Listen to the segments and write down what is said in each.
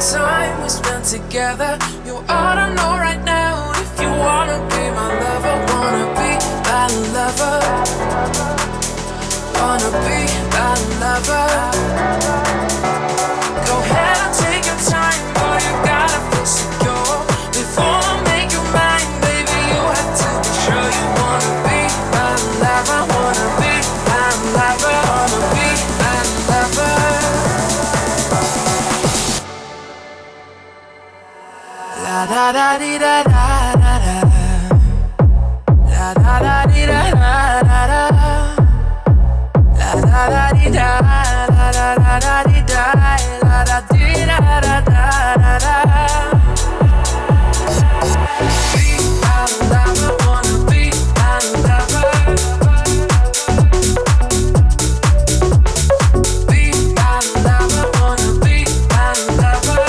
time we spent together. You ought to know right now. If you wanna be my lover, wanna be my lover, wanna be my lover. Go ahead and take your time, boy, you gotta feel secure. Before I make you mine, baby, you have to be sure you wanna be my lover, wanna be my lover, wanna be my lover. La da da dee da da da da. La da da dee da da da da. La da da dee da da da da da dee da. La da dee da da da da da. Be my lover, wanna be my lover. Be my lover, wanna be my lover.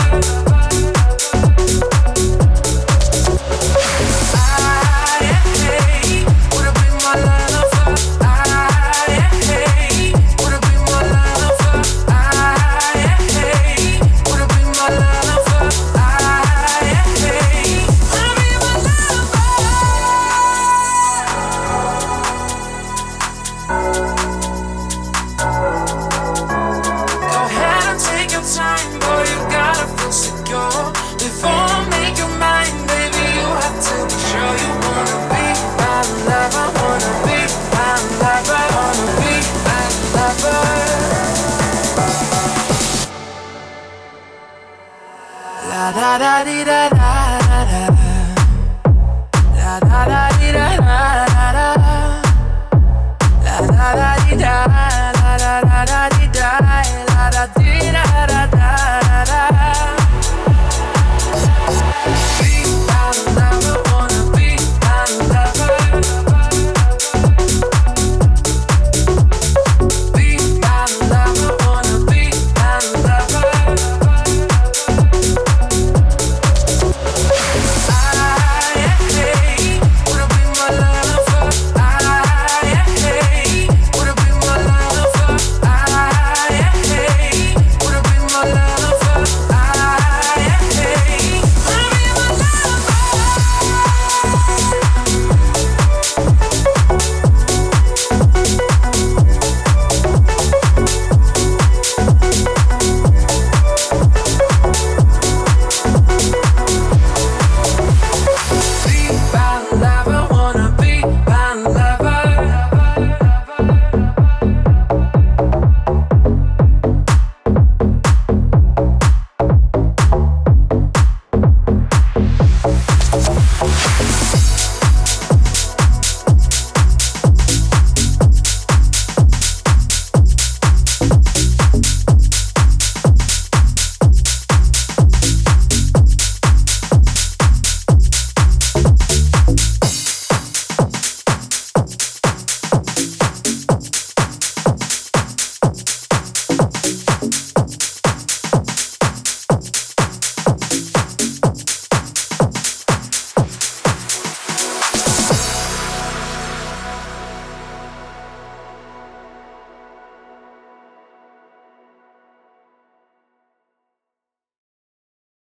La da da dee da da da da. La da da dee da da da da. La da da dee da da da da da.